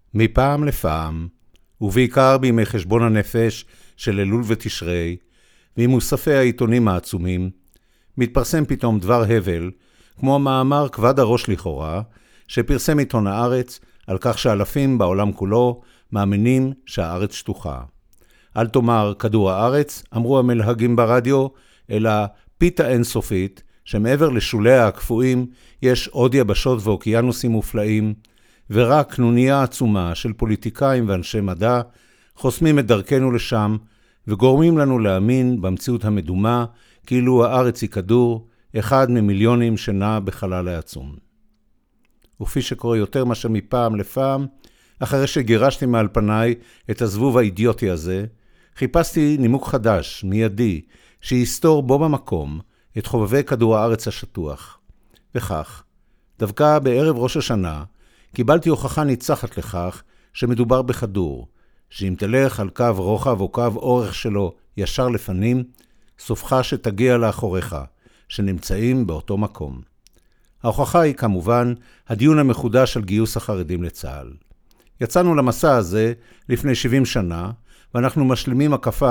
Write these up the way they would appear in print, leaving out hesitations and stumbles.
מפעם לפעם, ובעיקר בימי חשבון הנפש של אלול ותשרי, ומוספי העיתונים העצומים, מתפרסם פתאום דבר הבל, כמו מאמר כבד הראש לכאורה, שפרסם עיתון הארץ על כך שאלפים בעולם כולו מאמינים שהארץ שטוחה. אל תאמר כדור הארץ, אמרו המלהגים ברדיו, אלא פיתה אינסופית, שמעבר לשוליה הקפואים יש עוד יבשות ואוקיינוסים מופלאים, ורק קנוניה עצומה של פוליטיקאים ואנשי מדע חוסמים את דרכנו לשם, וגורמים לנו להאמין במציאות המדומה, כאילו הארץ היא כדור, אחד ממיליונים שנע בחלל העצום. וכפי שקורה יותר מאשר מפעם לפעם, אחרי שגירשתי מעל פניי את הזבוב האידיוטי הזה, חיפשתי נימוק חדש, מיידי, שיסתור בו במקום את חובבי כדור הארץ השטוח. וכך, דווקא בערב ראש השנה, קיבלתי הוכחה ניצחת לכך שמדובר בכדור, שאם תלך על קו רוחב או קו אורך שלו ישר לפנים, סופך שתגיע לאחוריך, שנמצאים באותו מקום. ההוכחה היא כמובן הדיון המחודש על גיוס החרדים לצה"ל. יצאנו למסע הזה לפני 70 שנה, ואנחנו משלימים הקפה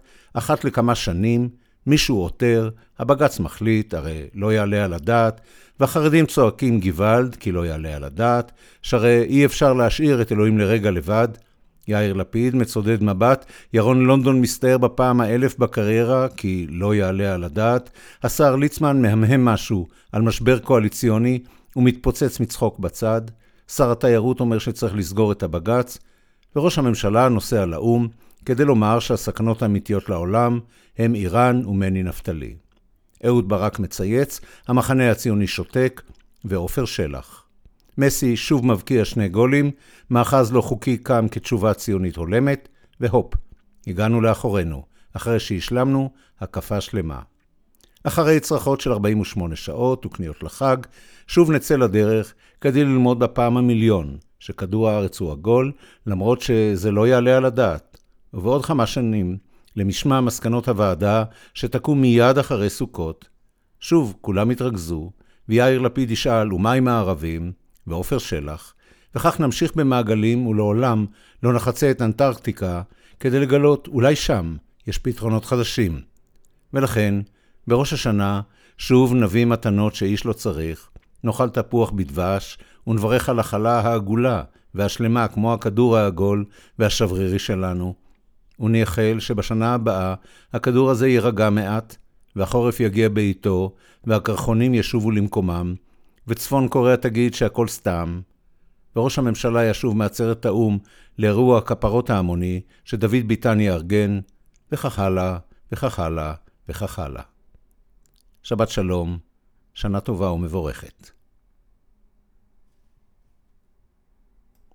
אחת לכמה שנים, מישהו עותר, הבג"ץ מחליט, הרי לא יעלה על הדעת, והחרדים צועקים גוואלד, כי לא יעלה על הדעת, שהרי אי אפשר להשאיר את אלוהים לרגע לבד. יאיר לפיד מצודד מבט, ירון לונדון מסתער בפעם ה1000 בקריירה, כי לא יעלה על הדעת, השר ליצמן מהמהם משהו על משבר קואליציוני, ומתפוצץ מצחוק בצד, שר התיירות אומר שצריך לסגור את הבג"ץ, וראש הממשלה נוסע לאום, כדי לומר שהסכנות האמיתיות לעולם הם איראן ומני נפתלי. אהוד ברק מצייץ, המחנה הציוני שותק, ועופר שלח. מסי שוב מבקיע 2 גולים, מאחז לא חוקי קם כתשובה ציונית הולמת, והופ, הגענו לאחורינו, אחרי שהשלמנו הקפה שלמה. אחרי צרחות של 48 שעות וקניות לחג, שוב נצא לדרך כדי ללמוד בפעם המיליון, שכדור הארץ הוא עגול, למרות שזה לא יעלה על הדעת. ובעוד 5 שנים, למשמע מסקנות הוועדה שתקום מיד אחרי סוכות, שוב כולם יתרכזו, ויאיר לפיד ישאל ומה עם הערבים, ועופר שלח, וכך נמשיך במעגלים ולעולם לא נחצה את אנטרקטיקה, כדי לגלות אולי שם יש פתרונות חדשים. ולכן, בראש השנה, שוב נביא מתנות שאיש לא צריך, נאכל תפוח בדבש, ונברך על החלה העגולה והשלמה כמו הכדור העגול והשברירי שלנו, ונייחל שבשנה הבאה הכדור הזה יירגע מעט, והחורף יגיע בעיתו, והקרחונים ישובו למקומם, וצפון קוריאה תגיד שהכל סתם, וראש הממשלה ישוב מעצרת האום לאירוע כפרות ההמוני שדוד ביטן יארגן, וכך הלאה, וכך הלאה, וכך הלאה. שבת שלום, שנה טובה ומבורכת.